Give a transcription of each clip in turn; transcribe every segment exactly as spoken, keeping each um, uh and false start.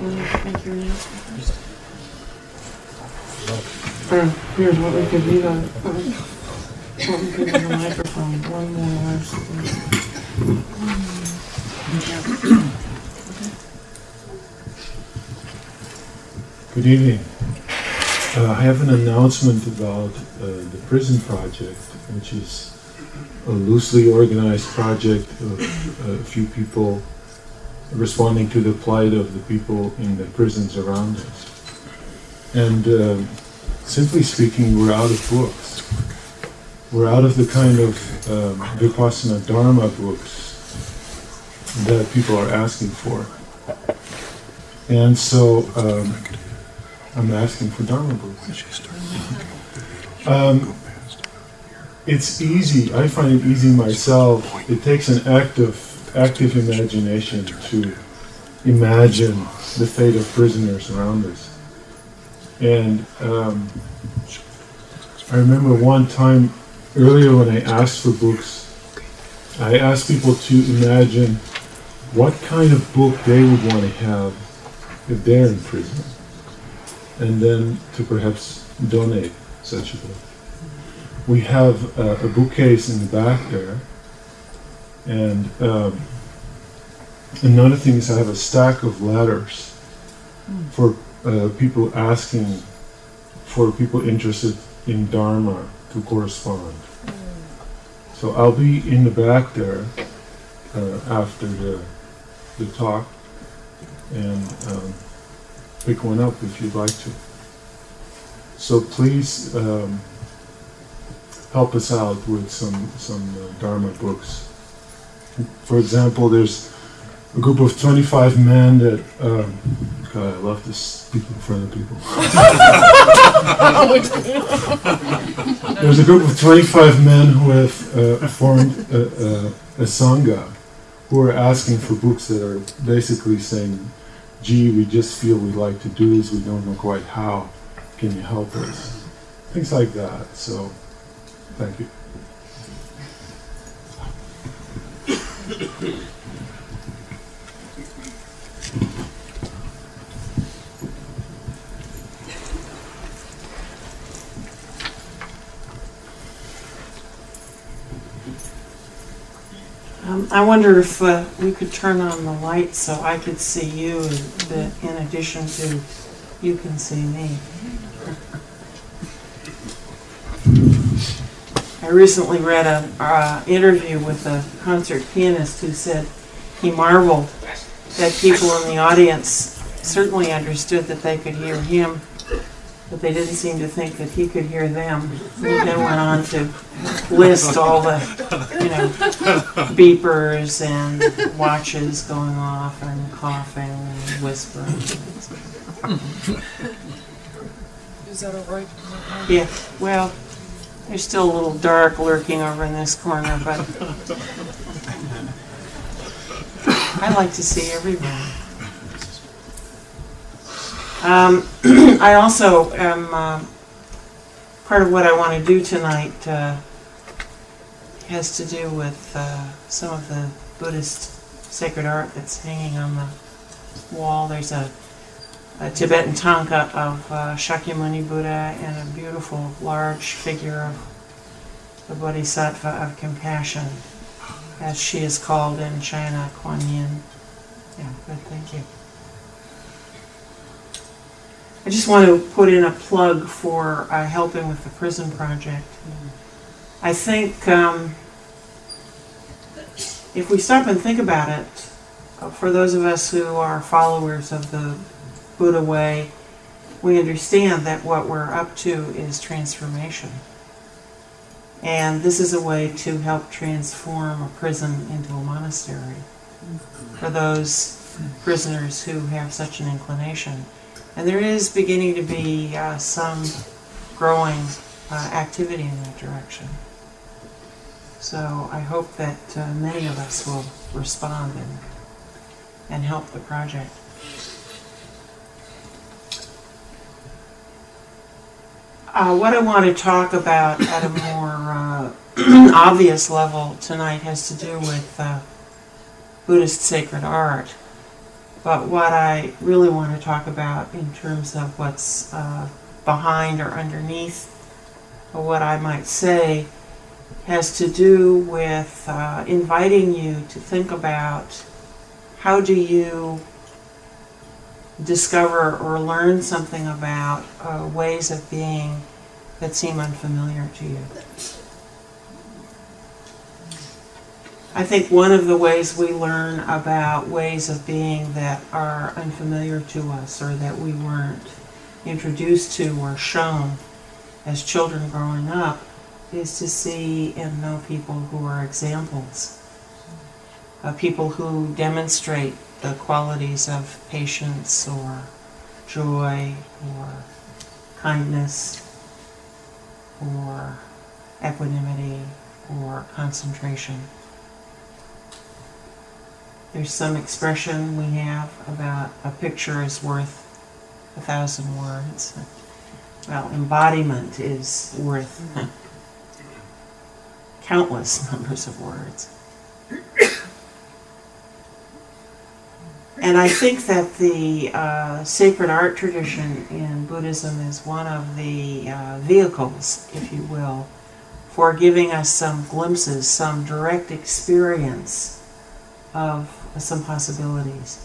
Want to make your announcement? Or here's what we could do. The, what we could do the microphone. One more last thing. Good evening. Uh, I have an announcement about uh, the prison project, which is a loosely organized project of a few people responding to the plight of the people in the prisons around us. And uh, simply speaking, we're out of books. We're out of the kind of um, Vipassana Dharma books that people are asking for. And so um, I'm asking for Dharma books. Um, it's easy, I find it easy myself. It takes an active, active imagination to imagine the fate of prisoners around us. And um, I remember one time earlier when I asked for books, I asked people to imagine what kind of book they would want to have if they're in prison, and then to perhaps donate such a book. We have uh, a bookcase in the back there, and um, another thing is I have a stack of letters for uh, people asking for people interested in Dharma to correspond. So I'll be in the back there uh, after the, the talk, and um, pick one up if you'd like to. So please um, help us out with some, some uh, Dharma books. For example, there's a group of twenty-five men that, um, God, I love to speak in front of people. There's a group of twenty-five men who have uh, formed a, a, a Sangha, who are asking for books that are basically saying, gee, we just feel we'd like to do this, we don't know quite how, can you help us? Things like that, so thank you. Um, I wonder if uh, we could turn on the light so I could see you, in, in addition to you can see me. I recently read an uh, interview with a concert pianist who said he marveled that people in the audience certainly understood that they could hear him, but they didn't seem to think that he could hear them. He then went on to list all the, you know, beepers and watches going off and coughing and whispering. Is that all right? Yeah, well, there's still a little dark lurking over in this corner, but I like to see everybody. Um, I also am, uh, part of what I want to do tonight uh, has to do with uh, some of the Buddhist sacred art that's hanging on the wall. There's a, a Tibetan tanka of uh, Shakyamuni Buddha and a beautiful large figure of the Bodhisattva of compassion, as she is called in China, Kuan Yin. Yeah, good, thank you. I just want to put in a plug for uh, helping with the prison project. I think um, if we stop and think about it, uh, for those of us who are followers of the Buddha way, we understand that what we're up to is transformation. And this is a way to help transform a prison into a monastery for those prisoners who have such an inclination. And there is beginning to be uh, some growing uh, activity in that direction. So I hope that uh, many of us will respond and, and help the project. Uh, what I want to talk about at a more uh, obvious level tonight has to do with uh, Buddhist sacred art. But what I really want to talk about in terms of what's uh, behind or underneath, or what I might say, has to do with uh, inviting you to think about how do you discover or learn something about uh, ways of being that seem unfamiliar to you. I think one of the ways we learn about ways of being that are unfamiliar to us or that we weren't introduced to or shown as children growing up is to see and know people who are examples, uh, people who demonstrate the qualities of patience or joy or kindness or equanimity or concentration. There's some expression we have about a picture is worth a thousand words. Well, embodiment is worth countless numbers of words. And I think that the uh, sacred art tradition in Buddhism is one of the uh, vehicles, if you will, for giving us some glimpses, some direct experience of some possibilities.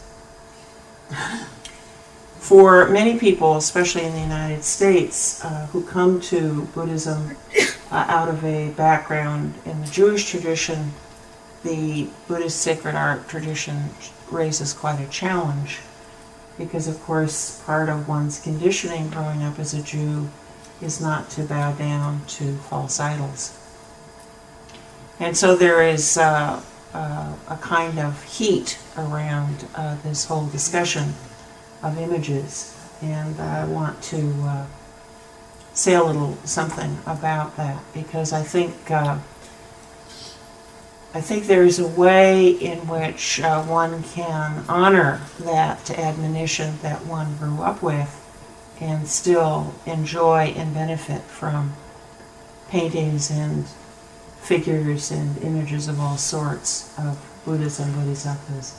For many people, especially in the United States, uh, who come to Buddhism uh, out of a background in the Jewish tradition, the Buddhist sacred art tradition raises quite a challenge because, of course, part of one's conditioning growing up as a Jew is not to bow down to false idols. And so there is uh, uh, a kind of heat around uh, this whole discussion of images, and I want to uh, say a little something about that because I think uh, I think there's a way in which uh, one can honor that admonition that one grew up with and still enjoy and benefit from paintings and figures and images of all sorts of Buddhas and Bodhisattvas.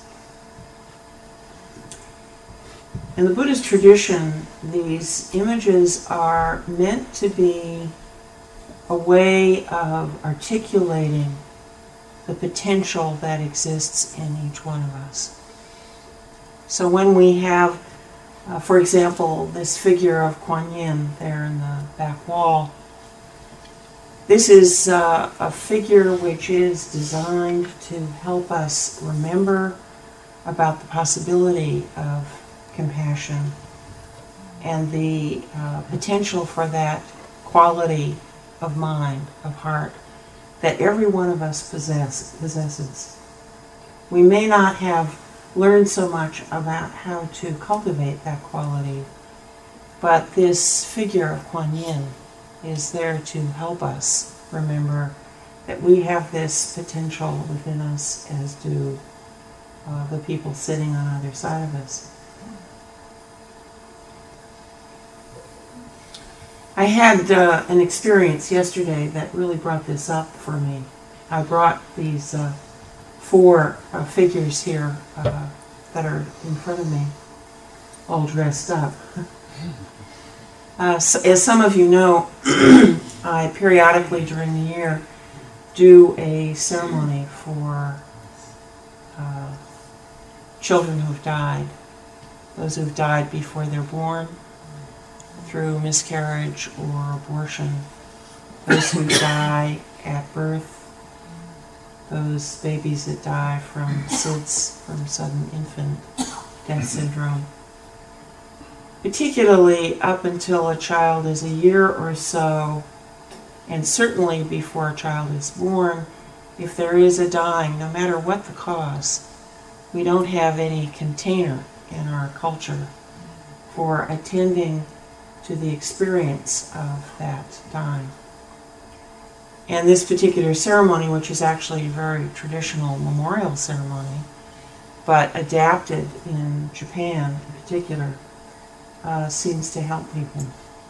In the Buddhist tradition, these images are meant to be a way of articulating the potential that exists in each one of us. So when we have, uh, for example, this figure of Kuan Yin there in the back wall, this is uh, a figure which is designed to help us remember about the possibility of compassion and the uh, potential for that quality of mind, of heart, that every one of us possess, possesses. We may not have learned so much about how to cultivate that quality, but this figure of Kuan Yin is there to help us remember that we have this potential within us, as do uh, the people sitting on either side of us. I had uh, an experience yesterday that really brought this up for me. I brought these uh, four uh, figures here uh, that are in front of me, all dressed up. Uh, so, as some of you know, I periodically during the year do a ceremony for uh, children who've died, those who've died before they're born, through miscarriage or abortion, those who die at birth, those babies that die from S I D S, from sudden infant death syndrome. Particularly up until a child is a year or so, and certainly before a child is born, if there is a dying, no matter what the cause, we don't have any container in our culture for attending to the experience of that dying. And this particular ceremony, which is actually a very traditional memorial ceremony, but adapted in Japan in particular, uh, seems to help people.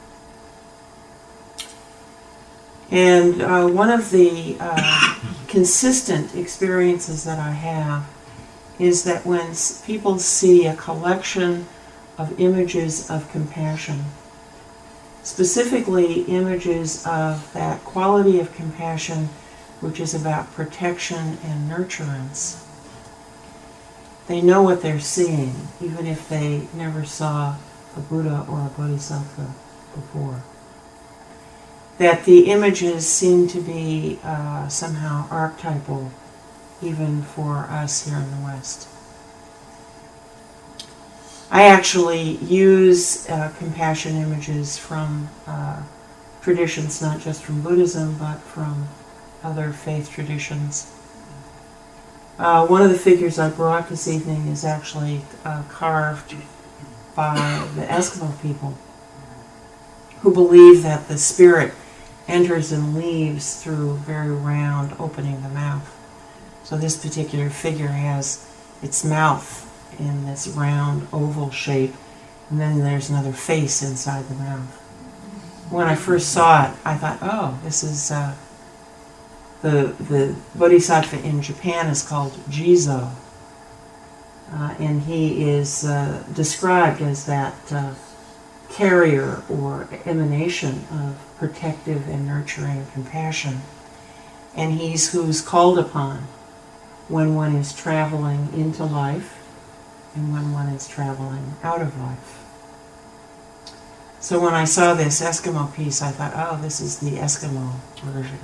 And uh, one of the uh, consistent experiences that I have is that when s- people see a collection of images of compassion, specifically images of that quality of compassion which is about protection and nurturance, they know what they're seeing, even if they never saw a Buddha or a Bodhisattva before. That the images seem to be uh, somehow archetypal, even for us here in the West. I actually use uh, compassion images from uh, traditions, not just from Buddhism, but from other faith traditions. Uh, one of the figures I brought this evening is actually uh, carved by the Eskimo people, who believe that the spirit enters and leaves through very round opening the mouth. So this particular figure has its mouth in this round oval shape, and then there's another face inside the mouth. When I first saw it, I thought, oh, this is uh, the the Bodhisattva in Japan is called Jizo, uh, and he is uh, described as that uh, carrier or emanation of protective and nurturing compassion, and he's who's called upon when one is traveling into life and when one is traveling out of life. So when I saw this Eskimo piece, I thought, oh, this is the Eskimo version.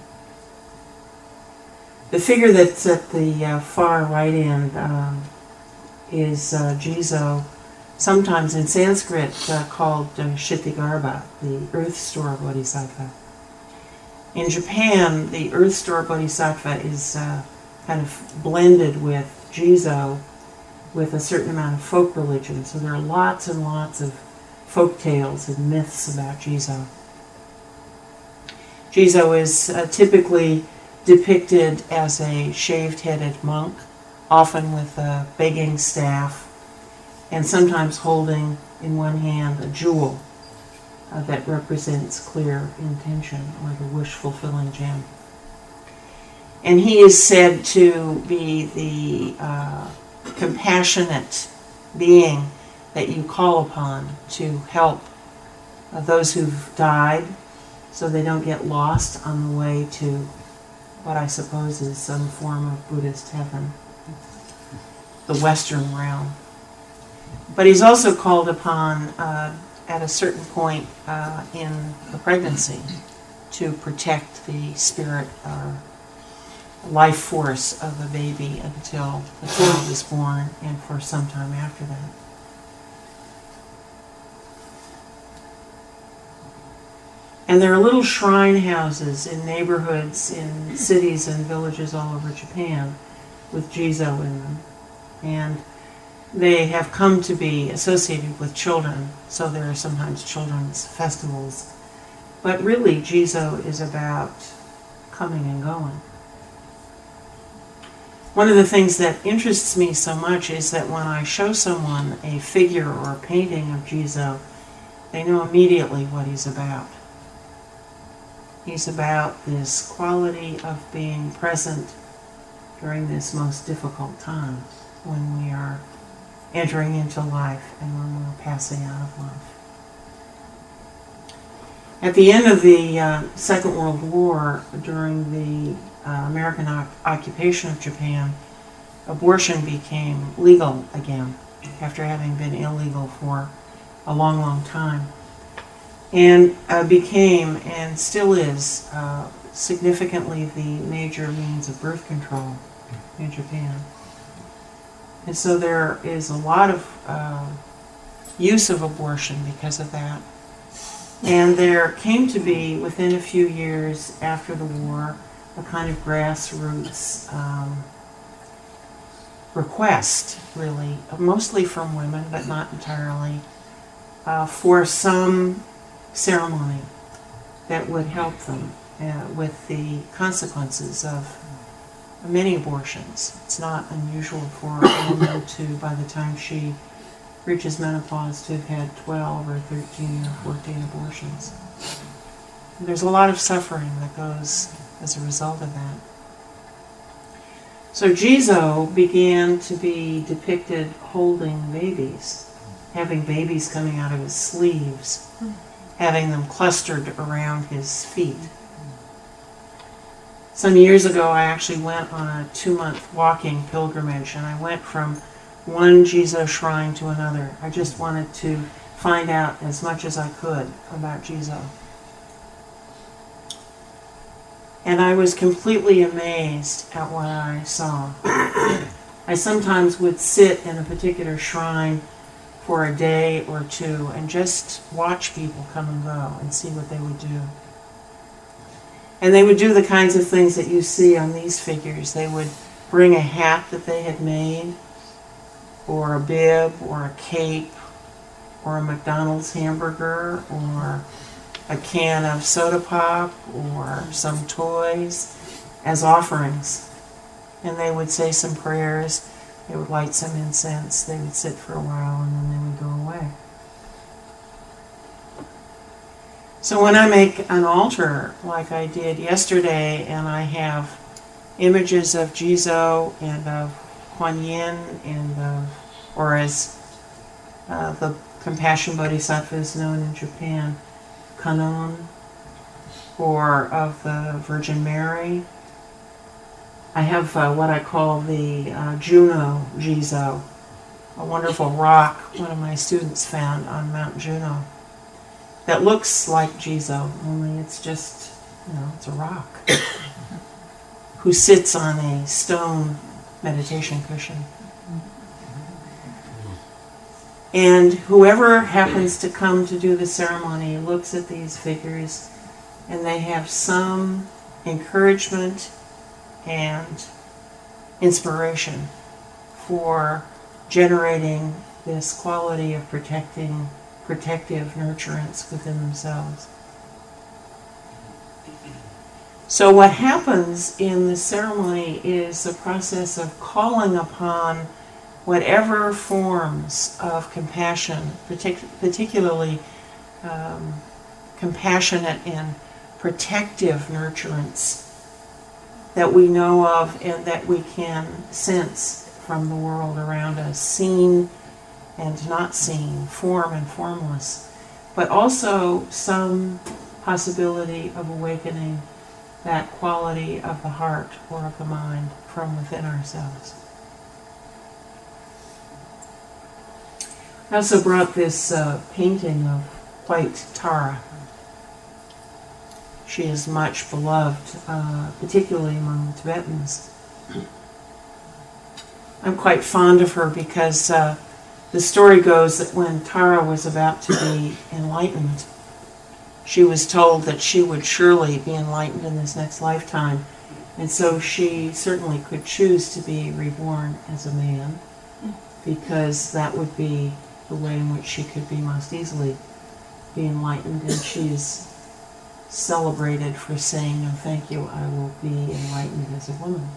The figure that's at the uh, far right end um, is uh, Jizo, sometimes in Sanskrit uh, called uh, Kshitigarbha, the Earth Store Bodhisattva. In Japan, the Earth Store Bodhisattva is uh, kind of blended with Jizo with a certain amount of folk religion. So there are lots and lots of folk tales and myths about Jizo. Jizo is uh, typically depicted as a shaved-headed monk, often with a begging staff, and sometimes holding in one hand a jewel uh, that represents clear intention or the wish-fulfilling gem. And he is said to be the uh, compassionate being that you call upon to help uh, those who've died so they don't get lost on the way to what I suppose is some form of Buddhist heaven, the Western realm. But he's also called upon uh, at a certain point uh, in the pregnancy to protect the spirit or life force of the baby until the child is born and for some time after that. And there are little shrine houses in neighborhoods, in cities and villages all over Japan with Jizo in them. And they have come to be associated with children, so there are sometimes children's festivals. But really, Jizo is about coming and going. One of the things that interests me so much is that when I show someone a figure or a painting of Jizo, they know immediately what he's about. He's about this quality of being present during this most difficult time when we are entering into life and when we're passing out of life. At the end of the uh, Second World War, during the uh, American o- occupation of Japan, abortion became legal again after having been illegal for a long, long time. And uh, became, and still is, uh, significantly the major means of birth control in Japan. And so there is a lot of uh, use of abortion because of that. And there came to be, within a few years after the war, a kind of grassroots um, request, really, mostly from women, but not entirely, uh, for some ceremony that would help them uh, with the consequences of many abortions. It's not unusual for a woman to, by the time she reaches menopause, to have had twelve or thirteen or fourteen abortions. And there's a lot of suffering that goes as a result of that. So Jizo began to be depicted holding babies, having babies coming out of his sleeves, having them clustered around his feet. Some years ago, I actually went on a two-month walking pilgrimage, and I went from one Jizo shrine to another. I just wanted to find out as much as I could about Jizo. And I was completely amazed at what I saw. I sometimes would sit in a particular shrine for a day or two and just watch people come and go and see what they would do. And they would do the kinds of things that you see on these figures. They would bring a hat that they had made, or a bib, or a cape, or a McDonald's hamburger, or a can of soda pop, or some toys as offerings. And they would say some prayers, they would light some incense, they would sit for a while, and then they would go away. So when I make an altar like I did yesterday, and I have images of Jizo and of Kuan Yin, and of, or as uh, the Compassion Bodhisattva is known in Japan, Kannon, or of the Virgin Mary. I have uh, what I call the uh, Juno Jizo, a wonderful rock one of my students found on Mount Juno that looks like Jizo, only it's just, you know, it's a rock, who sits on a stone meditation cushion. And whoever happens to come to do the ceremony looks at these figures, and they have some encouragement and inspiration for generating this quality of protecting, protective nurturance within themselves. So what happens in the ceremony is the process of calling upon whatever forms of compassion, partic- particularly um, compassionate and protective nurturance that we know of and that we can sense from the world around us, seen and not seen, form and formless, but also some possibility of awakening that quality of the heart or of the mind from within ourselves. I also brought this uh, painting of White Tara. She is much beloved, uh, particularly among the Tibetans. I'm quite fond of her because uh, the story goes that when Tara was about to be enlightened, she was told that she would surely be enlightened in this next lifetime. And so she certainly could choose to be reborn as a man, because that would be the way in which she could be most easily be enlightened. And she's celebrated for saying, "No, thank you, I will be enlightened as a woman."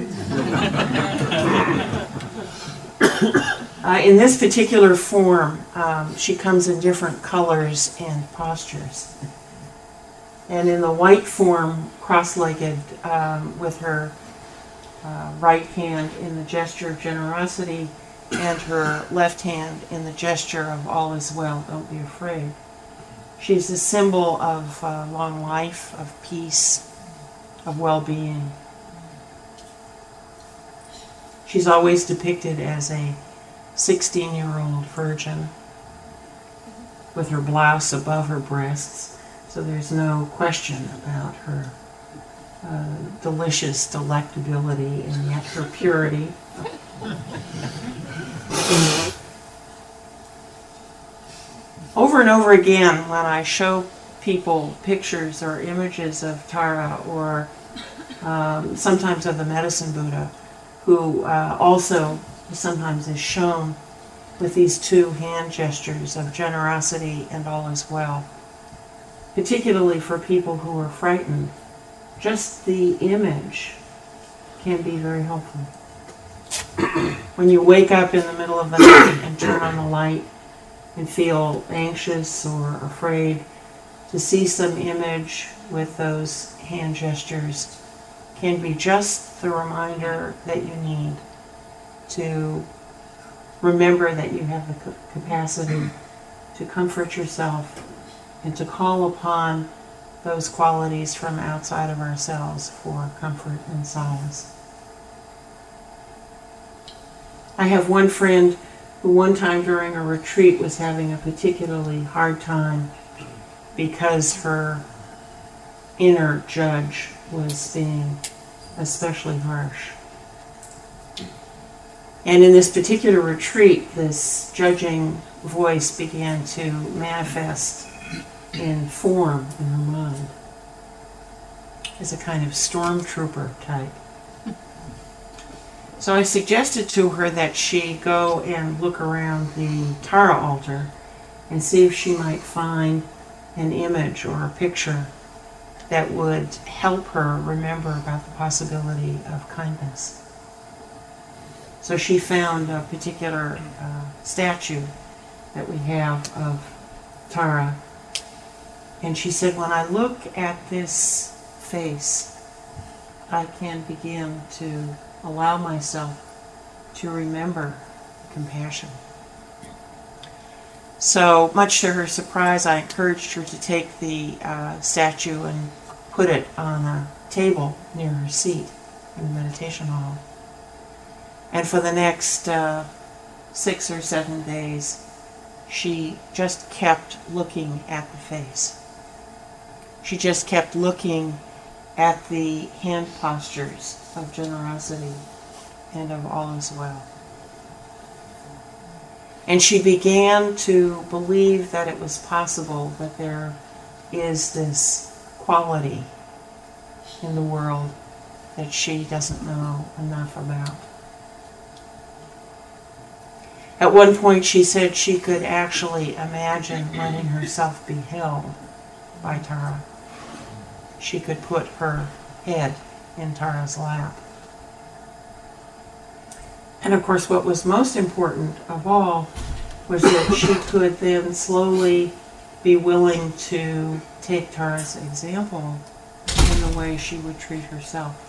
uh, in this particular form, um, she comes in different colors and postures. And in the white form, cross-legged, um, with her uh, right hand in the gesture of generosity and her left hand in the gesture of all is well, don't be afraid. She's a symbol of uh, long life, of peace, of well-being. She's always depicted as a sixteen-year-old virgin with her blouse above her breasts, so there's no question about her uh, delicious delectability and yet her purity. Over and over again, when I show people pictures or images of Tara, or um, sometimes of the Medicine Buddha, who uh, also sometimes is shown with these two hand gestures of generosity and all is well, particularly for people who are frightened, just the image can be very helpful. When you wake up in the middle of the night and turn on the light and feel anxious or afraid, to see some image with those hand gestures can be just the reminder that you need to remember that you have the capacity to comfort yourself and to call upon those qualities from outside of ourselves for comfort and solace. I have one friend who one time during a retreat was having a particularly hard time because her inner judge was being especially harsh. And in this particular retreat, this judging voice began to manifest in form in her mind as a kind of stormtrooper type. So I suggested to her that she go and look around the Tara altar and see if she might find an image or a picture that would help her remember about the possibility of kindness. So she found a particular uh, statue that we have of Tara, and she said, when I look at this face, I can begin to allow myself to remember compassion. So, much to her surprise, I encouraged her to take the uh, statue and put it on a table near her seat in the meditation hall. And for the next uh, six or seven days, she just kept looking at the face. She just kept looking at the hand postures of generosity and of all is well. And she began to believe that it was possible that there is this quality in the world that she doesn't know enough about. At one point she said she could actually imagine letting herself be held by Tara. She could put her head in Tara's lap. And of course what was most important of all was that she could then slowly be willing to take Tara's example in the way she would treat herself.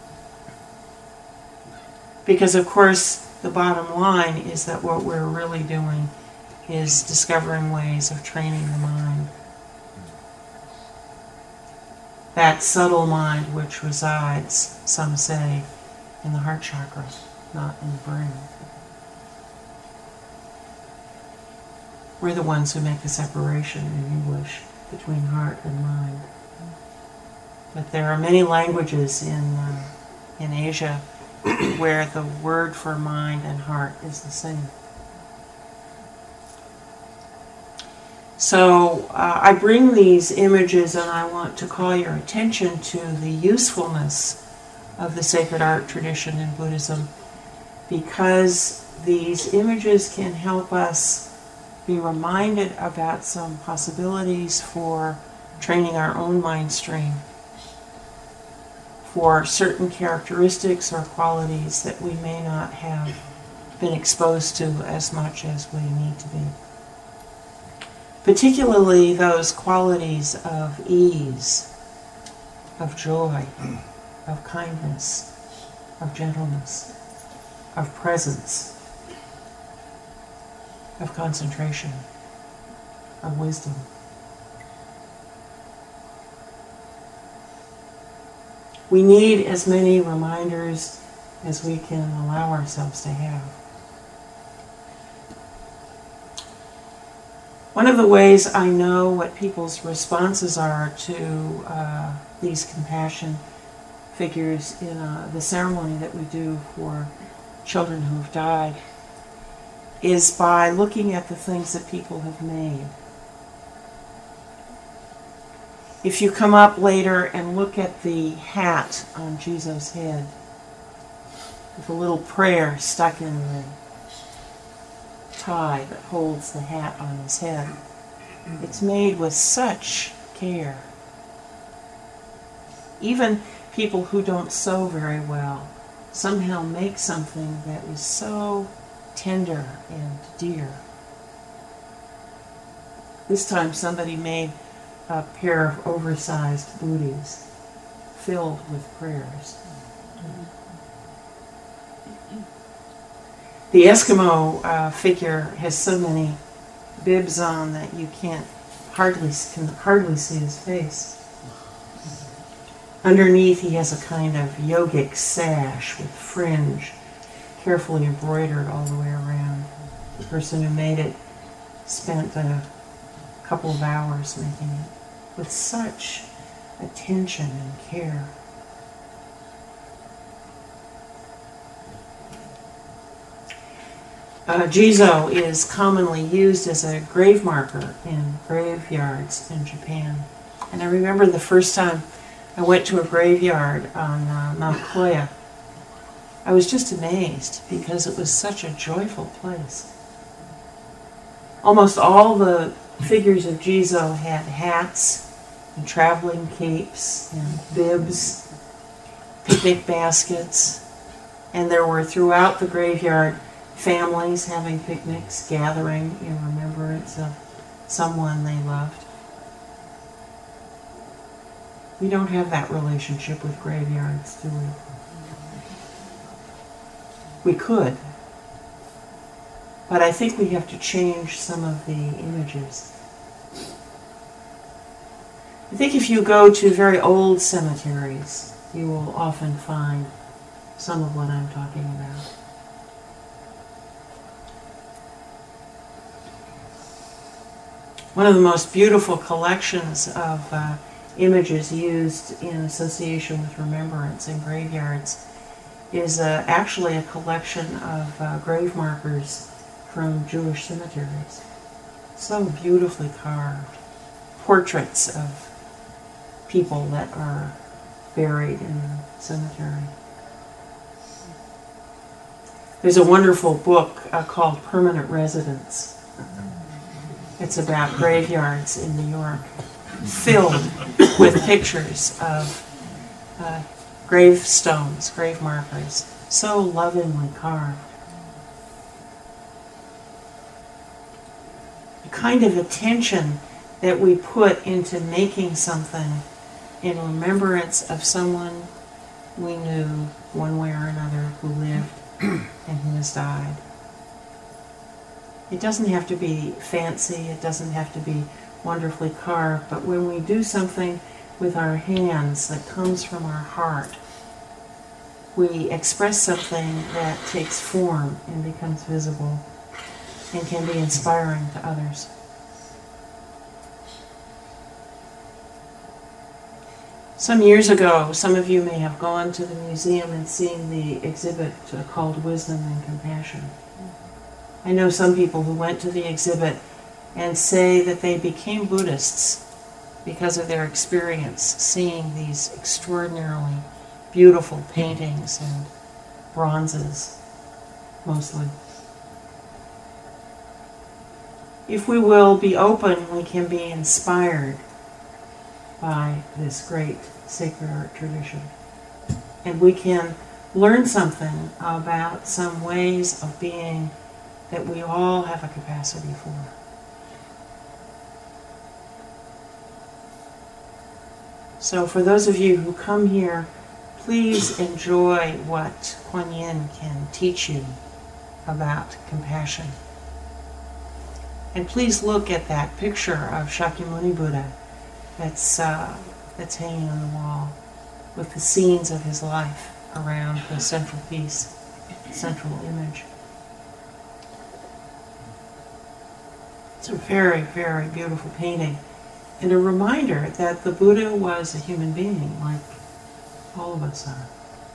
Because of course the bottom line is that what we're really doing is discovering ways of training the mind. That subtle mind which resides, some say, in the heart chakra, not in the brain. We're the ones who make the separation in English between heart and mind. But there are many languages in, uh, in Asia where the word for mind and heart is the same. So uh, I bring these images and I want to call your attention to the usefulness of the sacred art tradition in Buddhism, because these images can help us be reminded about some possibilities for training our own mind stream, for certain characteristics or qualities that we may not have been exposed to as much as we need to be. Particularly those qualities of ease, of joy, of kindness, of gentleness, of presence, of concentration, of wisdom. We need as many reminders as we can allow ourselves to have. One of the ways I know what people's responses are to uh, these compassion figures in uh, the ceremony that we do for children who have died is by looking at the things that people have made. If you come up later and look at the hat on Jesus' head, with a little prayer stuck in the tie that holds the hat on his head, it's made with such care. Even people who don't sew very well somehow make something that is so tender and dear. This time somebody made a pair of oversized booties filled with prayers. The Eskimo uh, figure has so many bibs on that you can't hardly can hardly see his face. Underneath, he has a kind of yogic sash with fringe, carefully embroidered all the way around. The person who made it spent a couple of hours making it with such attention and care. Uh, Jizo is commonly used as a grave marker in graveyards in Japan. And I remember the first time I went to a graveyard on uh, Mount Koya. I was just amazed because it was such a joyful place. Almost all the figures of Jizo had hats and traveling capes and bibs, picnic baskets, and there were throughout the graveyard families having picnics, gathering in remembrance of someone they loved. We don't have that relationship with graveyards, do we? We could. But I think we have to change some of the images. I think if you go to very old cemeteries, you will often find some of what I'm talking about. One of the most beautiful collections of uh, images used in association with remembrance in graveyards is uh, actually a collection of uh, grave markers from Jewish cemeteries. So beautifully carved. Portraits of people that are buried in the cemetery. There's a wonderful book uh, called Permanent Residence. It's about graveyards in New York, filled with pictures of uh, gravestones, grave markers, so lovingly carved. The kind of attention that we put into making something in remembrance of someone we knew one way or another who lived and who has died. It doesn't have to be fancy, it doesn't have to be wonderfully carved, but when we do something with our hands that comes from our heart, we express something that takes form and becomes visible and can be inspiring to others. Some years ago, some of you may have gone to the museum and seen the exhibit uh, called Wisdom and Compassion. I know some people who went to the exhibit and say that they became Buddhists because of their experience seeing these extraordinarily beautiful paintings and bronzes, mostly. If we will be open, we can be inspired by this great sacred art tradition. And we can learn something about some ways of being that we all have a capacity for. So for those of you who come here, please enjoy what Kuan Yin can teach you about compassion. And please look at that picture of Shakyamuni Buddha that's, uh, that's hanging on the wall with the scenes of his life around the central piece, central image. It's a very, very beautiful painting and a reminder that the Buddha was a human being like all of us are.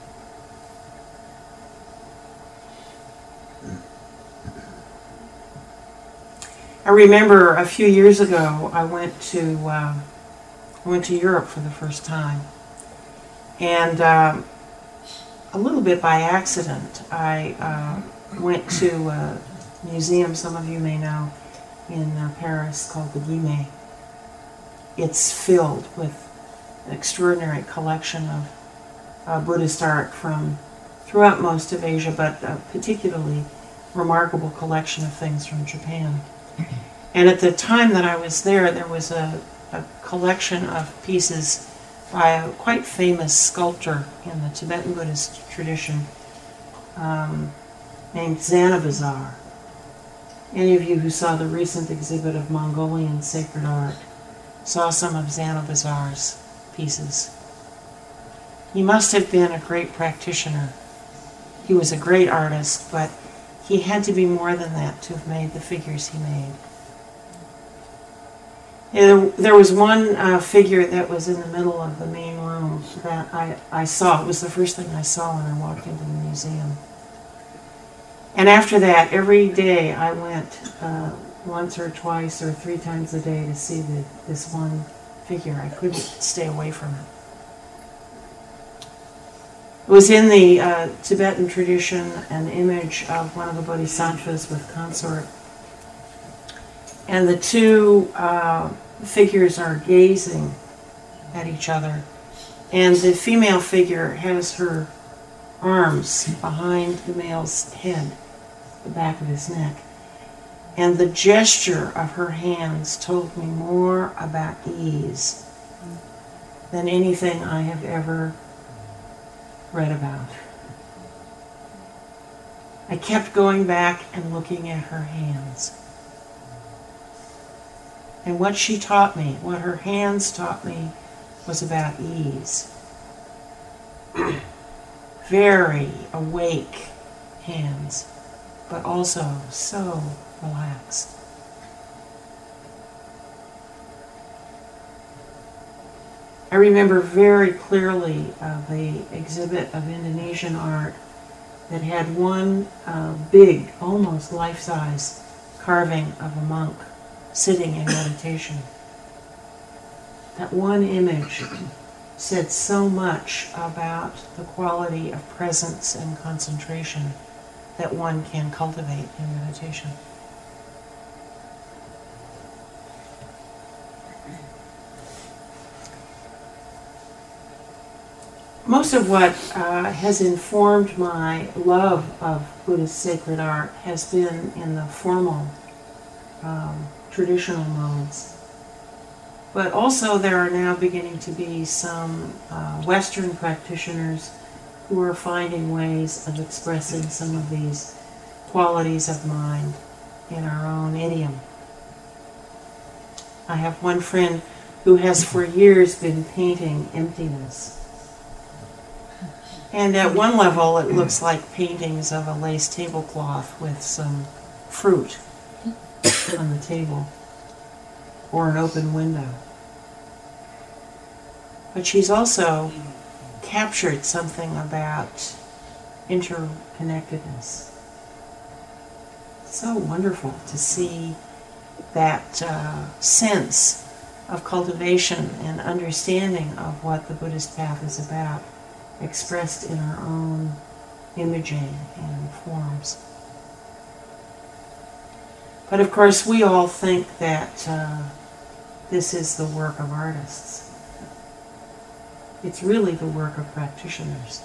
I remember a few years ago I went to uh, I went to Europe for the first time, and um, a little bit by accident I uh, went to a museum some of you may know in uh, Paris called the Guimet. It's filled with an extraordinary collection of uh, Buddhist art from throughout most of Asia, but a particularly remarkable collection of things from Japan. And at the time that I was there, there was a, a collection of pieces by a quite famous sculptor in the Tibetan Buddhist tradition um, named Zanabazar. Any of you who saw the recent exhibit of Mongolian sacred art saw some of Zanabazar's pieces. He must have been a great practitioner. He was a great artist, but he had to be more than that to have made the figures he made. There, there was one uh, figure that was in the middle of the main room that I, I saw. It was the first thing I saw when I walked into the museum. And after that, every day I went uh, once or twice or three times a day to see the, this one figure. I couldn't stay away from it. It was in the uh, Tibetan tradition an image of one of the bodhisattvas with consort. And the two uh, figures are gazing at each other. And the female figure has her arms behind the male's head, the back of his neck. And the gesture of her hands told me more about ease than anything I have ever read about. I kept going back and looking at her hands. And what she taught me, what her hands taught me, was about ease. Very awake hands, but also so relaxed. I remember very clearly uh, the exhibit of Indonesian art that had one uh, big, almost life-size carving of a monk sitting in meditation. That one image said so much about the quality of presence and concentration that one can cultivate in meditation. Most of what uh, has informed my love of Buddhist sacred art has been in the formal um, traditional modes. But also there are now beginning to be some uh, Western practitioners who are finding ways of expressing some of these qualities of mind in our own idiom. I have one friend who has for years been painting emptiness. And at one level it looks like paintings of a lace tablecloth with some fruit on the table, or an open window. But she's also captured something about interconnectedness. It's so wonderful to see that uh, sense of cultivation and understanding of what the Buddhist path is about, expressed in our own imaging and forms. But of course, we all think that uh, this is the work of artists. It's really the work of practitioners.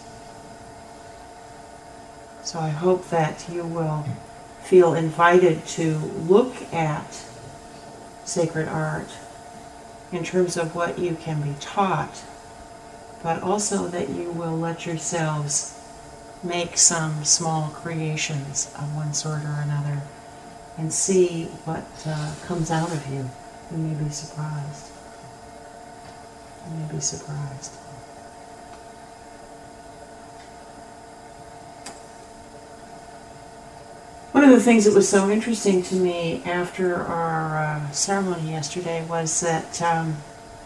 So I hope that you will feel invited to look at sacred art in terms of what you can be taught, but also that you will let yourselves make some small creations of one sort or another and see what uh, comes out of you. You may be surprised. You may be surprised. One of the things that was so interesting to me after our uh, ceremony yesterday was that um,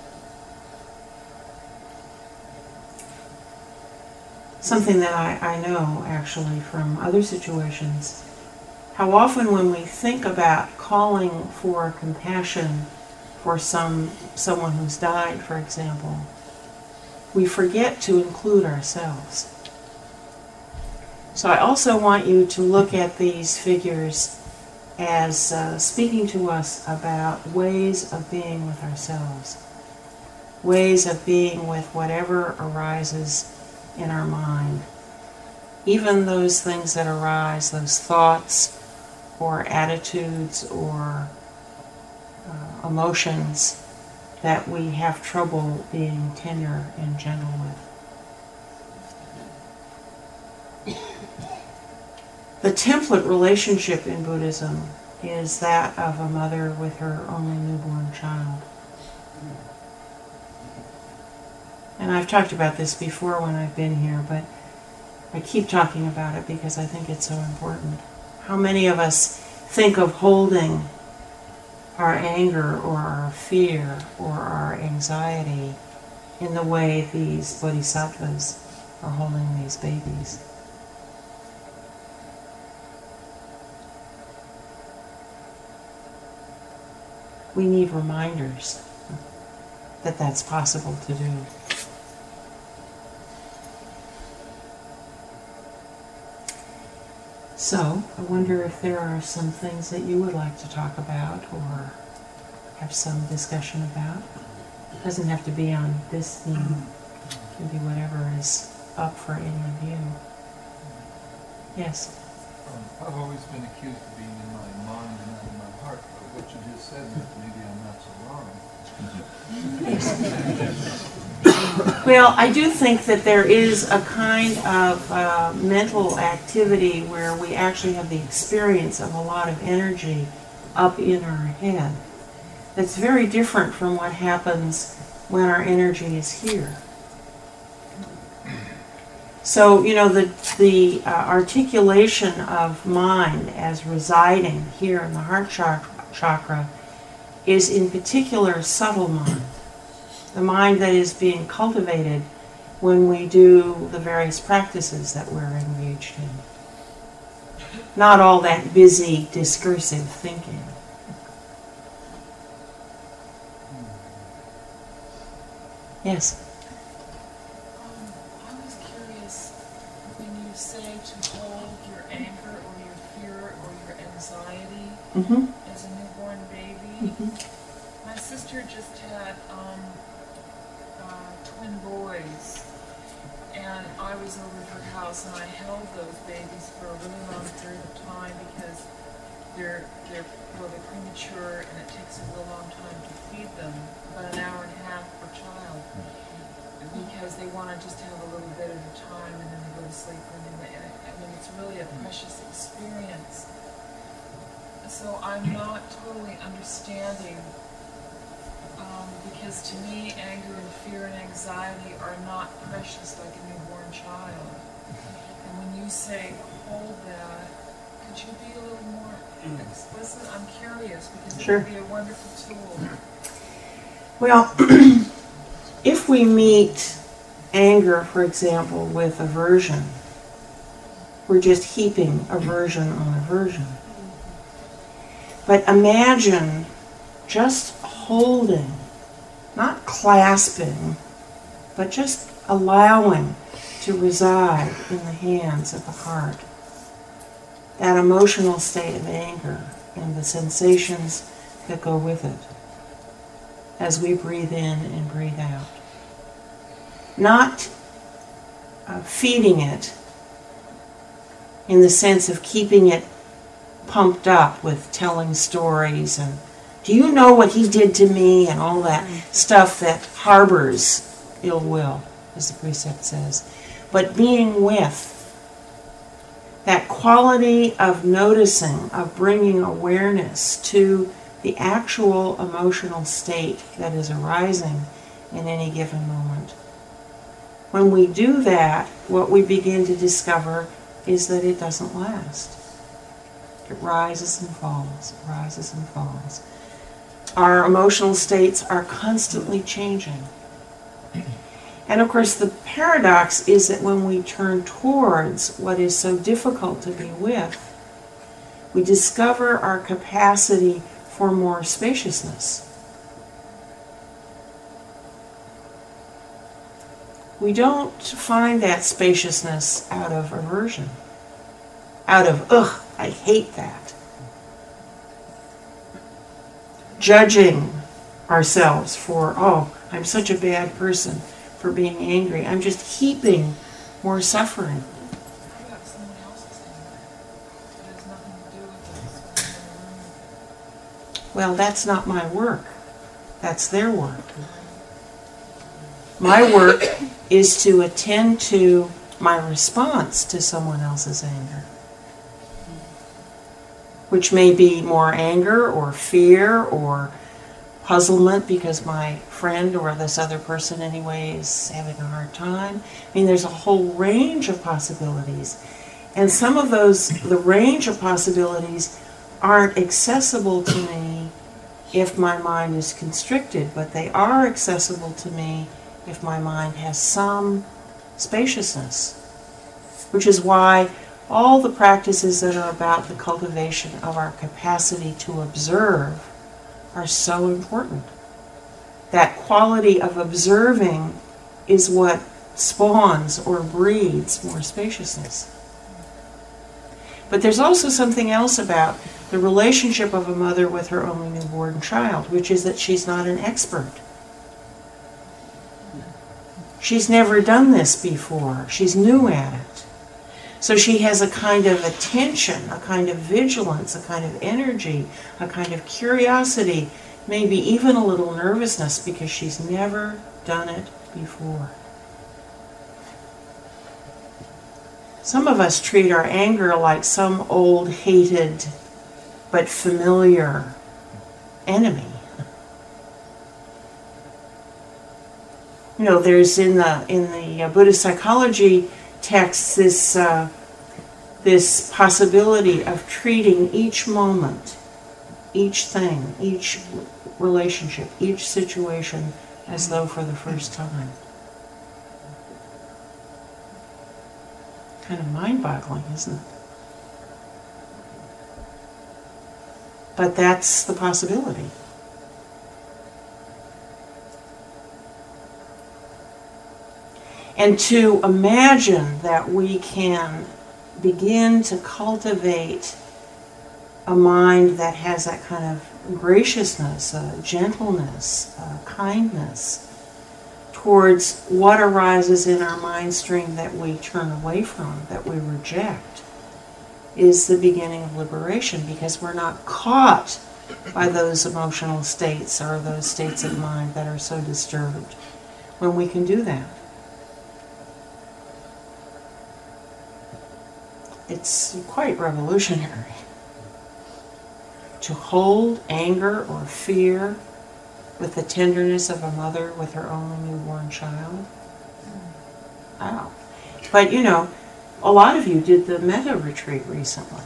something that I, I know actually from other situations, how often when we think about calling for compassion for some someone who's died, for example, we forget to include ourselves. So I also want you to look at these figures as uh, speaking to us about ways of being with ourselves, ways of being with whatever arises in our mind. Even those things that arise, those thoughts or attitudes or uh, emotions, that we have trouble being tender and gentle with. The template relationship in Buddhism is that of a mother with her only newborn child. And I've talked about this before when I've been here, but I keep talking about it because I think it's so important. How many of us think of holding our anger or our fear or our anxiety in the way these bodhisattvas are holding these babies? We need reminders that that's possible to do. So, I wonder if there are some things that you would like to talk about or have some discussion about. It doesn't have to be on this theme. It can be whatever is up for any of you. Yes? Um, I've always been accused of being in my mind and not in my heart, but what you just said, maybe I'm not so wrong. Well, I do think that there is a kind of uh, mental activity where we actually have the experience of a lot of energy up in our head. That's very different from what happens when our energy is here. So, you know, the, the uh, articulation of mind as residing here in the heart chakra, chakra is in particular subtle mind. The mind that is being cultivated when we do the various practices that we're engaged in. Not all that busy, discursive thinking. Yes? Um, I was curious, when you say to hold your anger or your fear or your anxiety Mm-hmm. as a newborn baby, Mm-hmm. my sister just had um, uh, twin boys, and I was over at her house and I held those babies for a really long period of time because they're they're well they're premature and it takes a real long time to feed them, about an hour and a half per child, because they want to just have a little bit at a time and then they go to sleep and then they, I mean it's really a precious experience. So I'm not totally understanding. Um, because to me, anger and fear and anxiety are not precious like a newborn child. And when you say hold that, could you be a little more explicit? I'm curious because it Sure. would be a wonderful tool. Well, if we meet anger, for example, with aversion, we're just heaping aversion on aversion. But imagine just holding, not clasping, but just allowing to reside in the hands of the heart. That emotional state of anger and the sensations that go with it as we breathe in and breathe out. Not uh, feeding it in the sense of keeping it pumped up with telling stories and do you know what he did to me and all that stuff that harbors ill will, as the precept says. But being with that quality of noticing, of bringing awareness to the actual emotional state that is arising in any given moment. When we do that, what we begin to discover is that it doesn't last. It rises and falls, rises and falls. Our emotional states are constantly changing. And of course the paradox is that when we turn towards what is so difficult to be with, we discover our capacity for more spaciousness. We don't find that spaciousness out of aversion, out of, ugh, I hate that. Judging ourselves for, oh, I'm such a bad person for being angry. I'm just heaping more suffering. How about someone else's anger? It has nothing to do with us. Well, that's not my work. That's their work. My work is to attend to my response to someone else's anger, which may be more anger or fear or puzzlement because my friend or this other person anyway is having a hard time. I mean, there's a whole range of possibilities. And some of those, the range of possibilities aren't accessible to me if my mind is constricted, but they are accessible to me if my mind has some spaciousness, which is why all the practices that are about the cultivation of our capacity to observe are so important. That quality of observing is what spawns or breeds more spaciousness. But there's also something else about the relationship of a mother with her only newborn child, which is that she's not an expert. She's never done this before. She's new at it. So she has a kind of attention, a kind of vigilance, a kind of energy, a kind of curiosity, maybe even a little nervousness because she's never done it before. Some of us treat our anger like some old, hated, but familiar enemy. You know, there's in the in the uh, Buddhist psychology texts this uh, this possibility of treating each moment, each thing, each relationship, each situation as though for the first time. Kind of mind-boggling, isn't it? But that's the possibility. And to imagine that we can begin to cultivate a mind that has that kind of graciousness, uh, gentleness, uh, kindness towards what arises in our mind stream that we turn away from, that we reject, is the beginning of liberation, because we're not caught by those emotional states or those states of mind that are so disturbed when we can do that. It's quite revolutionary to hold anger or fear with the tenderness of a mother with her only newborn child. Wow. But you know, a lot of you did the Metta retreat recently.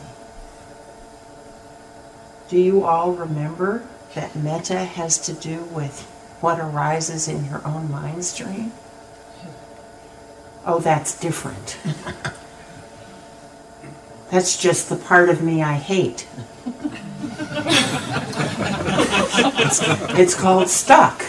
Do you all remember that Metta has to do with what arises in your own mind stream? Oh, that's different. That's just the part of me I hate. it's, it's called stuck.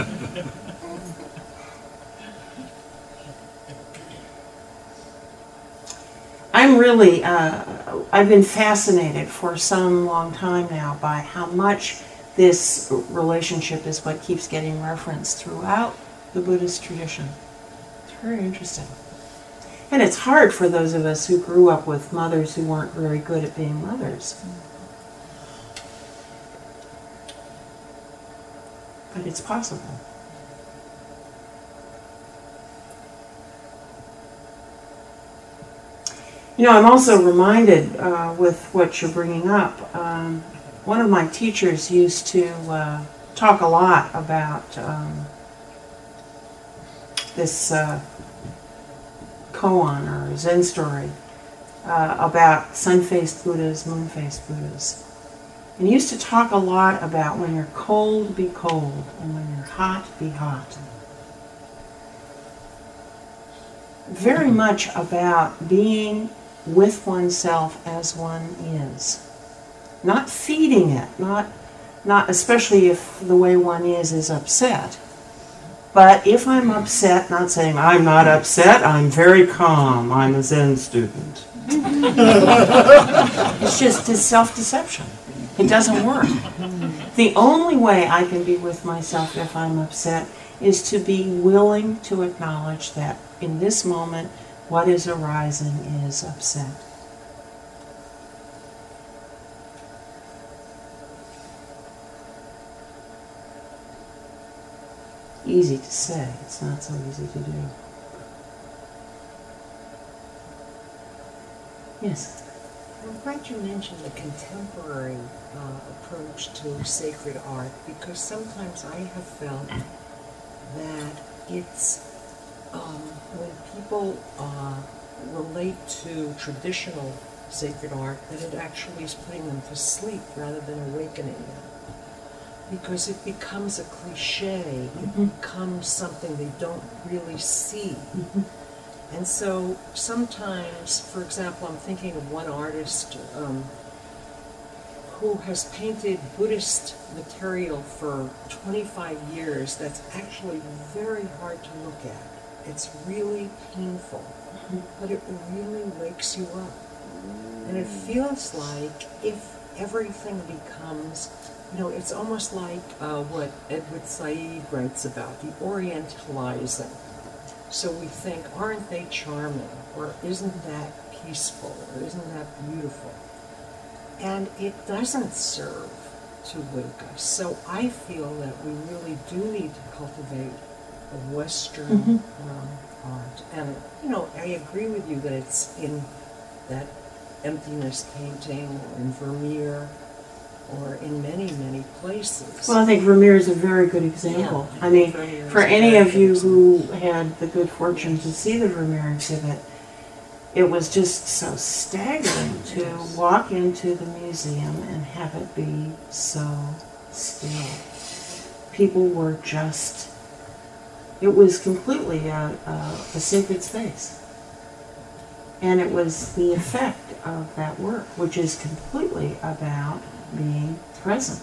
I'm really, uh, I've been fascinated for some long time now by how much this relationship is what keeps getting referenced throughout the Buddhist tradition. It's very interesting. And it's hard for those of us who grew up with mothers who weren't very good at being mothers. But it's possible. You know, I'm also reminded uh, with what you're bringing up, um, one of my teachers used to uh, talk a lot about um, this uh, koan or Zen story uh, about sun-faced Buddhas, moon-faced Buddhas. And he used to talk a lot about when you're cold, be cold, and when you're hot, be hot. Very much about being with oneself as one is. Not feeding it, not, not especially if the way one is is upset. But if I'm upset, not saying, I'm not upset, I'm very calm, I'm a Zen student. It's just it's self-deception. It doesn't work. The only way I can be with myself if I'm upset is to be willing to acknowledge that in this moment, what is arising is upset. easy to say. It's not so easy to do. Yes? I'm glad you mentioned the contemporary uh, approach to sacred art, because sometimes I have felt that it's um, when people uh, relate to traditional sacred art, that it actually is putting them to sleep rather than awakening them. Because it becomes a cliche, Mm-hmm. it becomes something they don't really see. Mm-hmm. And so sometimes, for example, I'm thinking of one artist um, who has painted Buddhist material for twenty-five years that's actually very hard to look at. It's really painful, but it really wakes you up. And it feels like if everything becomes, you know, it's almost like uh, what Edward Said writes about, the orientalizing. So we think, aren't they charming? Or isn't that peaceful? Or isn't that beautiful? And it doesn't serve to wake us. So I feel that we really do need to cultivate a Western Mm-hmm. um, art. And, you know, I agree with you that it's in that emptiness painting or in Vermeer or in many, many places. Well, I think Vermeer is a very good example. Yeah, I mean, Vermeer is for a any very of good you example. who had the good fortune to see the Vermeer exhibit, it was just so staggering to Yes. walk into the museum and have it be so still. People were just, it was completely a, a, a sacred space. And it was the effect of that work, which is completely about being present.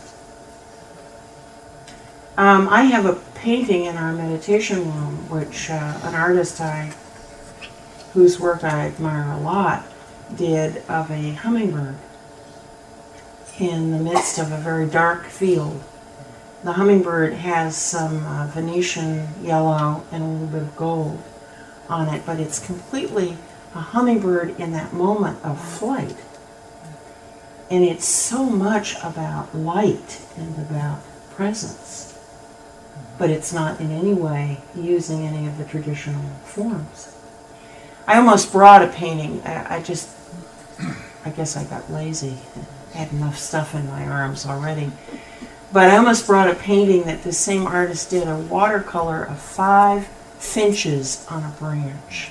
Um, I have a painting in our meditation room, which uh, an artist I, whose work I admire a lot, did of a hummingbird in the midst of a very dark field. The hummingbird has some uh, Venetian yellow and a little bit of gold on it, but it's completely a hummingbird in that moment of flight. And it's so much about light and about presence, but it's not in any way using any of the traditional forms. I almost brought a painting. I, I just, I guess I got lazy. I had enough stuff in my arms already. But I almost brought a painting that this same artist did, a watercolor of five finches on a branch.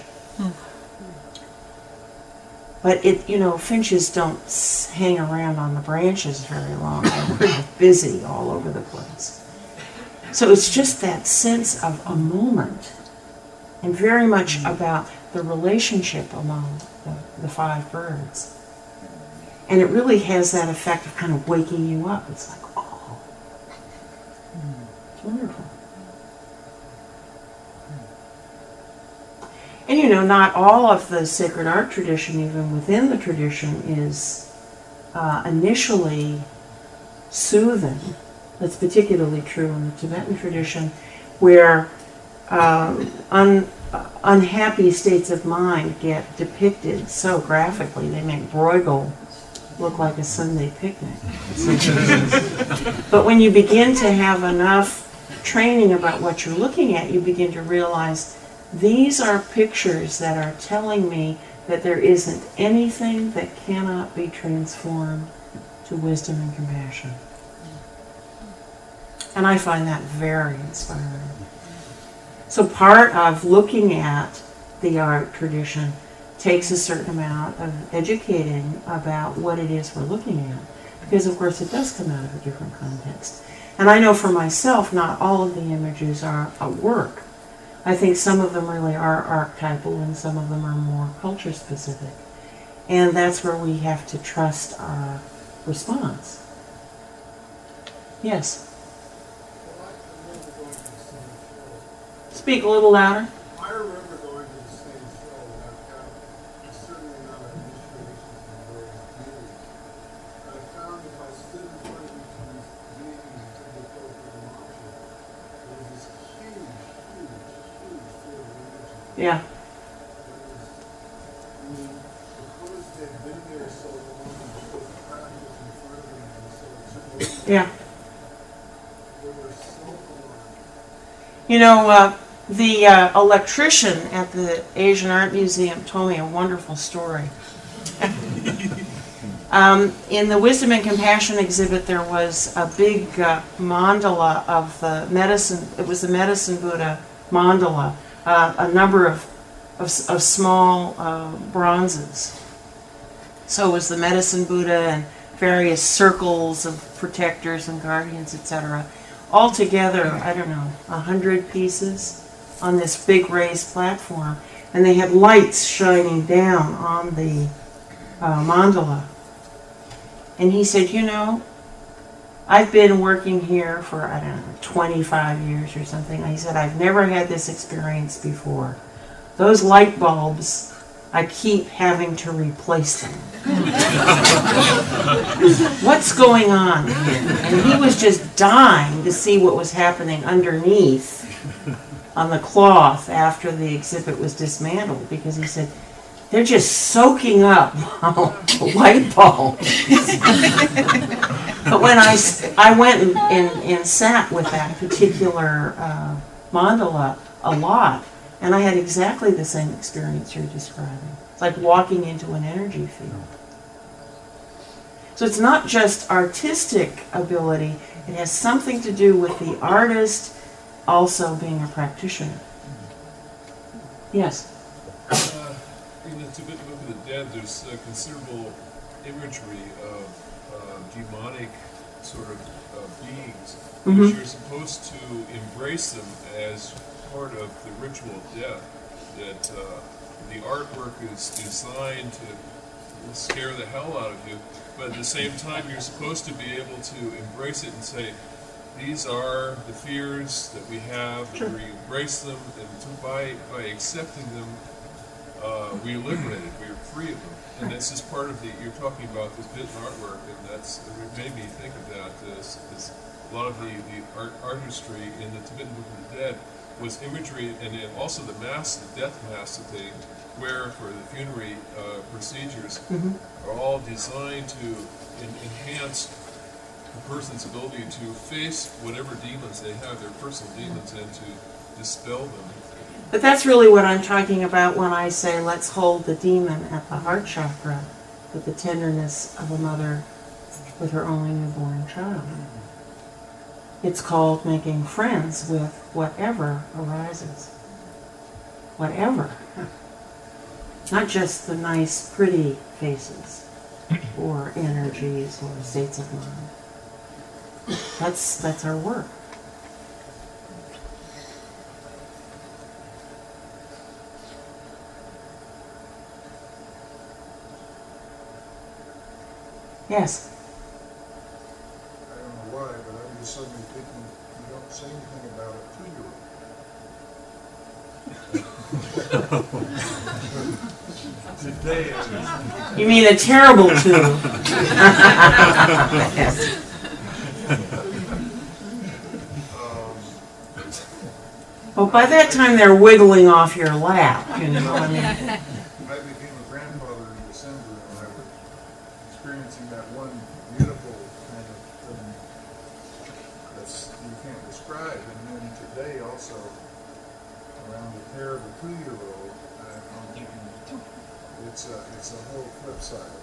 But it, you know, finches don't s- hang around on the branches very long. They're pretty busy all over the place. So it's just that sense of a moment, and very much about the relationship among the, the five birds. And it really has that effect of kind of waking you up. It's like, oh, it's wonderful. And you know, not all of the sacred art tradition, even within the tradition, is uh, initially soothing. That's particularly true in the Tibetan tradition, where uh, un, uh, unhappy states of mind get depicted so graphically. They make Bruegel look like a Sunday picnic. But when you begin to have enough training about what you're looking at, you begin to realize these are pictures that are telling me that there isn't anything that cannot be transformed to wisdom and compassion. And I find that very inspiring. So part of looking at the art tradition takes a certain amount of educating about what it is we're looking at. Because of course it does come out of a different context. And I know for myself, not all of the images are a work. I think some of them really are archetypal and some of them are more culture specific. And that's where we have to trust our response. Yes? Speak a little louder. I remember going to the same show without doubt, certainly not an initiation from various beings. I found if I stood in front of each of these beings and took the appropriate emotion, there was this huge, huge, huge field of energy. Yeah. It was, I mean, because they'd been there so long and because the practice in front of them was so extraordinary, Yeah. they were so alive. You know, uh, the uh, electrician at the Asian Art Museum told me a wonderful story. um, in the Wisdom and Compassion exhibit, there was a big uh, mandala of the medicine. It was the Medicine Buddha mandala, uh, a number of of, of small uh, bronzes. So it was the Medicine Buddha and various circles of protectors and guardians, et cetera. All together, I don't know, a hundred pieces on this big raised platform, and they had lights shining down on the uh, mandala. And he said, you know, I've been working here for, I don't know, twenty-five years or something. He said, I've never had this experience before. Those light bulbs, I keep having to replace them. What's going on here? And he was just dying to see what was happening underneath on the cloth after the exhibit was dismantled, because he said, they're just soaking up light bulbs. But when I, I went and, and, and sat with that particular uh, mandala a lot, and I had exactly the same experience you're describing. It's like walking into an energy field. So it's not just artistic ability, it has something to do with the artist also being a practitioner. Yes? Uh, in the Tibetan Book of the Dead, there's uh, considerable imagery of uh, demonic sort of uh, beings, Mhm. which you're supposed to embrace them as part of the ritual death. That uh, the artwork is designed to scare the hell out of you, but at the same time you're supposed to be able to embrace it and say, these are the fears that we have, Sure. and we embrace them, and to, by, by accepting them, uh, we're liberated, we're free of them. And this is part of the, you're talking about this bit artwork, and that's, it made me think of that, as, as a lot of the, the art, artistry in the Tibetan Book of the Dead was imagery, and then also the mask, the death mask that they wear for the funerary uh, procedures Mhm. are all designed to en- enhance the person's ability to face whatever demons they have, their personal demons, and to dispel them. But that's really what I'm talking about when I say let's hold the demon at the heart chakra with the tenderness of a mother with her only newborn child. It's called making friends with whatever arises. Whatever. Not just the nice, pretty faces or energies or states of mind. That's that's our work. Yes. I don't know why, but I'm just suddenly thinking, you don't say anything about a two-year-old. Today, I You mean a terrible two. Yes. Well, by that time they're wiggling off your lap, you know. I mean, I became a grandfather in December, and I was experiencing that one beautiful kind of thing that's you can't describe. And then today also, around the terrible two-year-old, I- I'm thinking it's a it's a whole flip side.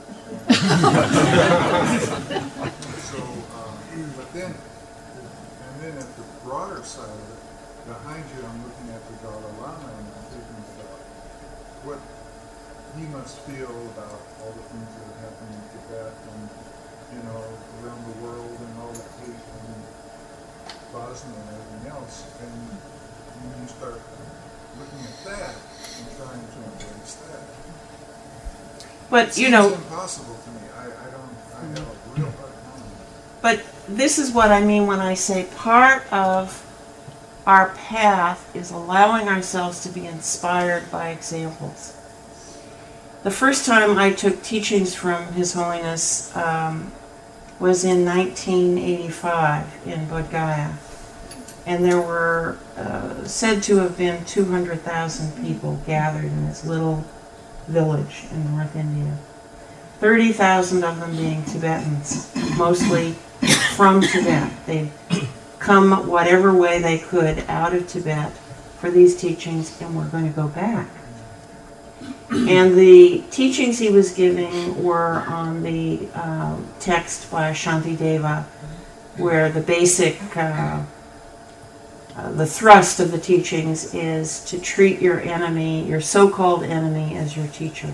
So, um, but then, and then at the broader side of it, behind you, I'm looking at the Dalai Lama, and I'm thinking about what he must feel about all the things that have happened in Tibet and, you know, around the world and all that hate and Bosnia and everything else. And when you start looking at that and trying to embrace that, but it you know, seems impossible to me. I, I don't, I have a real hard time. but this is what I mean when I say part of our path is allowing ourselves to be inspired by examples. The first time I took teachings from His Holiness um, was in nineteen eighty-five in Bodh Gaya. And there were uh, said to have been two hundred thousand people gathered in this little village in North India. thirty thousand of them being Tibetans, mostly from Tibet. They'd come whatever way they could out of Tibet for these teachings, and were going to go back. And the teachings he was giving were on the uh, text by Shantideva, where the basic, uh, uh, the thrust of the teachings is to treat your enemy, your so-called enemy, as your teacher.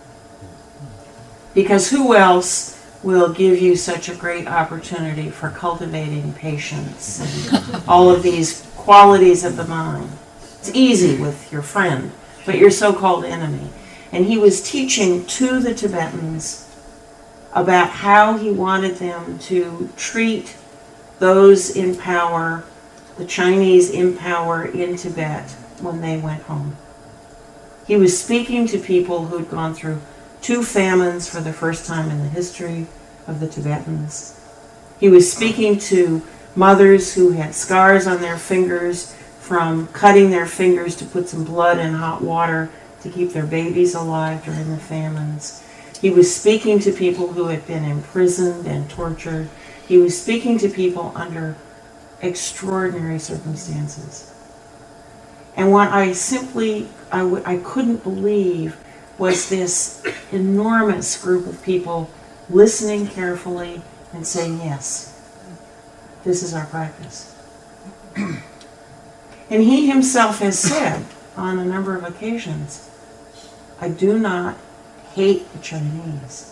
Because who else will give you such a great opportunity for cultivating patience and all of these qualities of the mind? It's easy with your friend, but your so-called enemy. And he was teaching to the Tibetans about how he wanted them to treat those in power, the Chinese in power in Tibet, when they went home. He was speaking to people who'd gone through two famines for the first time in the history of the Tibetans. He was speaking to mothers who had scars on their fingers from cutting their fingers to put some blood in hot water to keep their babies alive during the famines. He was speaking to people who had been imprisoned and tortured. He was speaking to people under extraordinary circumstances. And what I simply, I, w- I couldn't believe was this enormous group of people listening carefully and saying, yes, this is our practice. And he himself has said on a number of occasions, I do not hate the Chinese.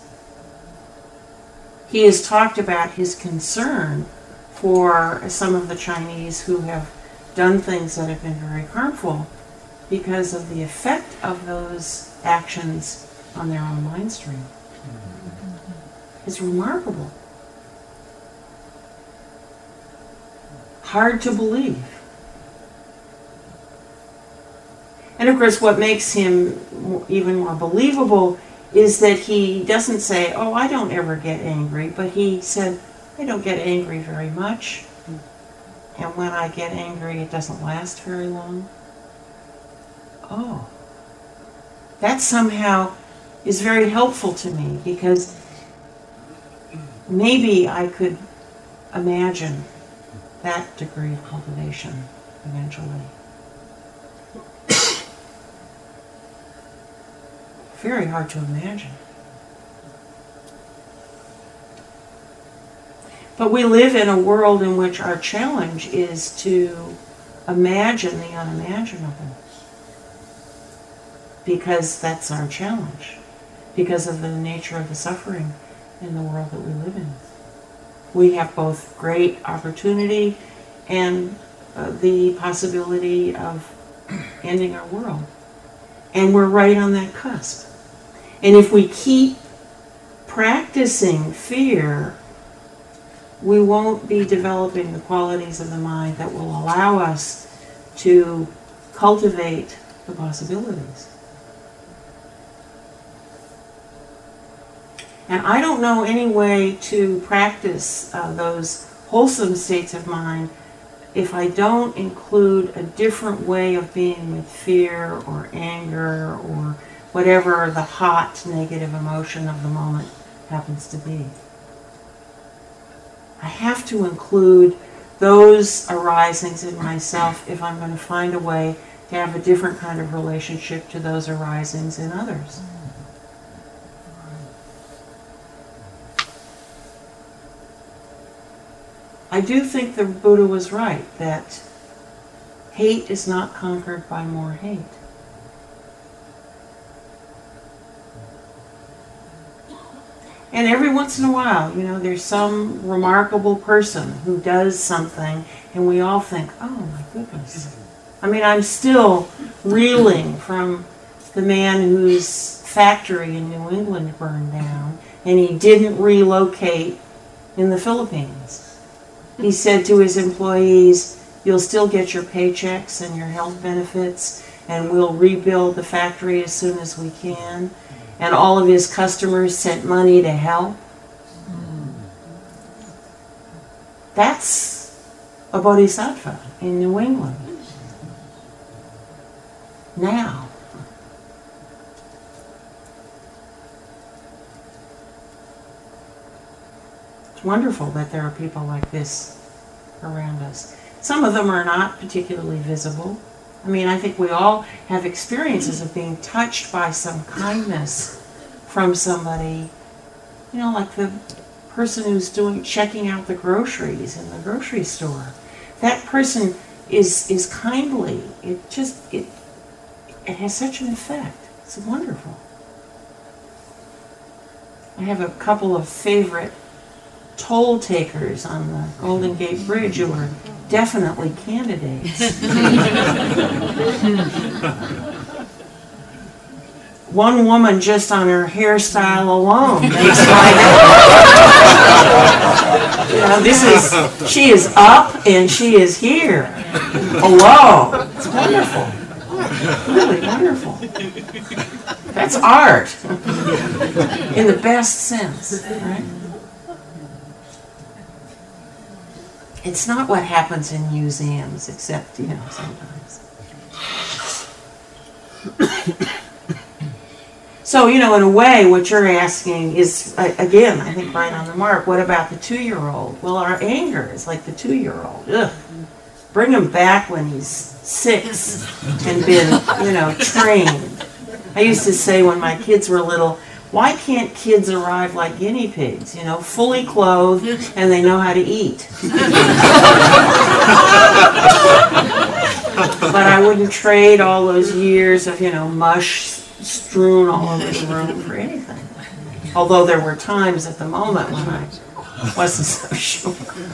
He has talked about his concern for some of the Chinese who have done things that have been very harmful because of the effect of those actions on their own mind stream. It's remarkable. Hard to believe. And of course, what makes him even more believable is that he doesn't say, oh, I don't ever get angry, but he said, I don't get angry very much. And when I get angry, it doesn't last very long. Oh, that somehow is very helpful to me, because maybe I could imagine that degree of cultivation eventually. Very hard to imagine. But we live in a world in which our challenge is to imagine the unimaginable. Because that's our challenge. Because of the nature of the suffering in the world that we live in. We have both great opportunity and uh, the possibility of ending our world. And we're right on that cusp. And if we keep practicing fear, we won't be developing the qualities of the mind that will allow us to cultivate the possibilities. And I don't know any way to practice uh, those wholesome states of mind if I don't include a different way of being with fear or anger or whatever the hot negative emotion of the moment happens to be. I have to include those arisings in myself if I'm going to find a way to have a different kind of relationship to those arisings in others. I do think the Buddha was right that hate is not conquered by more hate. And every once in a while, you know, there's some remarkable person who does something and we all think, oh my goodness. I mean, I'm still reeling from the man whose factory in New England burned down and he didn't relocate in the Philippines. He said to his employees, you'll still get your paychecks and your health benefits, and we'll rebuild the factory as soon as we can. And all of his customers sent money to help. That's a bodhisattva in New England. Now. It's wonderful that there are people like this around us. Some of them are not particularly visible. I mean, I think we all have experiences of being touched by some kindness from somebody, you know, like the person who's doing checking out the groceries in the grocery store. That person is is kindly. It just it it has such an effect. It's wonderful. I have a couple of favorite toll takers on the Golden Gate Bridge who are definitely candidates. One woman, just on her hairstyle alone, makes my you know, this is, she is up and she is here. Hello. It's wonderful. Really wonderful. That's art. In the best sense, right? It's not what happens in museums, except, you know, sometimes. So, you know, in a way, what you're asking is, again, I think right on the mark, what about the two-year-old? Well, our anger is like the two-year-old. Ugh. Bring him back when he's six and been, you know, trained. I used to say when my kids were little, why can't kids arrive like guinea pigs, you know, fully clothed and they know how to eat? But I wouldn't trade all those years of, you know, mush strewn all over the room for anything. Although there were times at the moment when I wasn't so sure.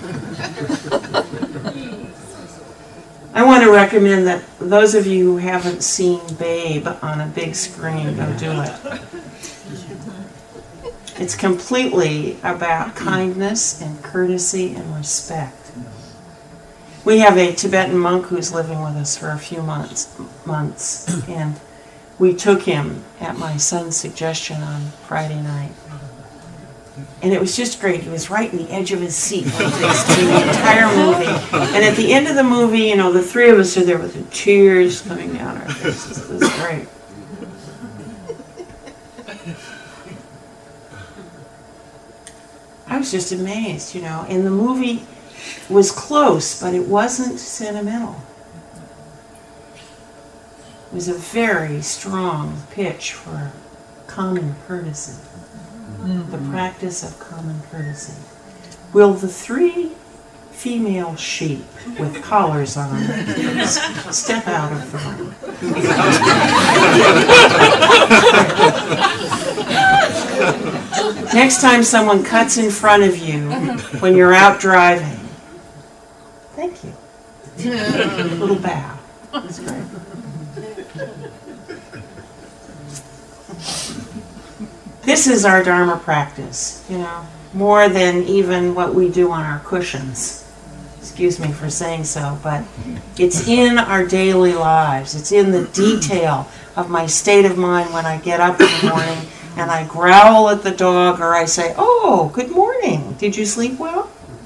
I want to recommend that those of you who haven't seen Babe on a big screen, go do it. It's completely about kindness and courtesy and respect. We have a Tibetan monk who's living with us for a few months, months, and we took him at my son's suggestion on Friday night. And it was just great. He was right in the edge of his seat like this through the entire movie. And at the end of the movie, you know, the three of us are there with the tears coming down our faces. It was great. I was just amazed, you know. And the movie was close, but it wasn't sentimental. It was a very strong pitch for common courtesy. The practice of common courtesy. Will the three female sheep with collars on please step out of the room? Next time someone cuts in front of you when you're out driving, thank you. A little bow. That's great. This is our Dharma practice, you know, more than even what we do on our cushions. Excuse me for saying so, but it's in our daily lives. It's in the detail of my state of mind when I get up in the morning and I growl at the dog or I say, oh, good morning. Did you sleep well?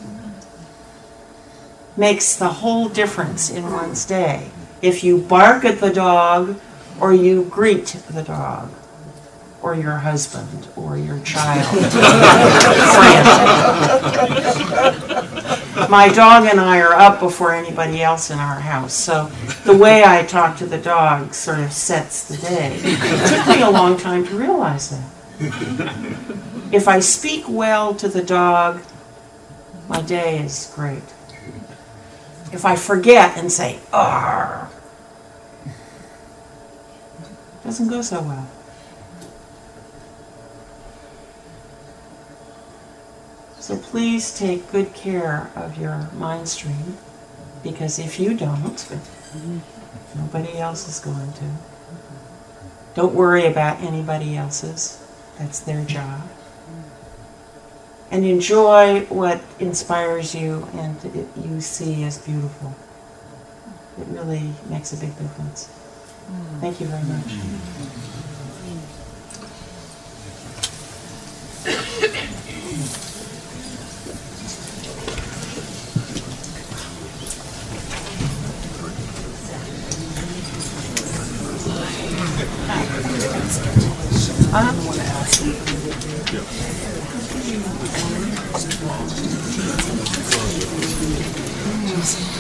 Makes the whole difference in one's day. If you bark at the dog or you greet the dog, or your husband, or your child, friend. My dog and I are up before anybody else in our house, so the way I talk to the dog sort of sets the day. It took me a long time to realize that. If I speak well to the dog, my day is great. If I forget and say, arr, it doesn't go so well. So please take good care of your mind stream, because if you don't, nobody else is going to. Don't worry about anybody else's. That's their job. And enjoy what inspires you and it, you see as beautiful. It really makes a big difference. Thank you very much. I don't want to ask you. Susan.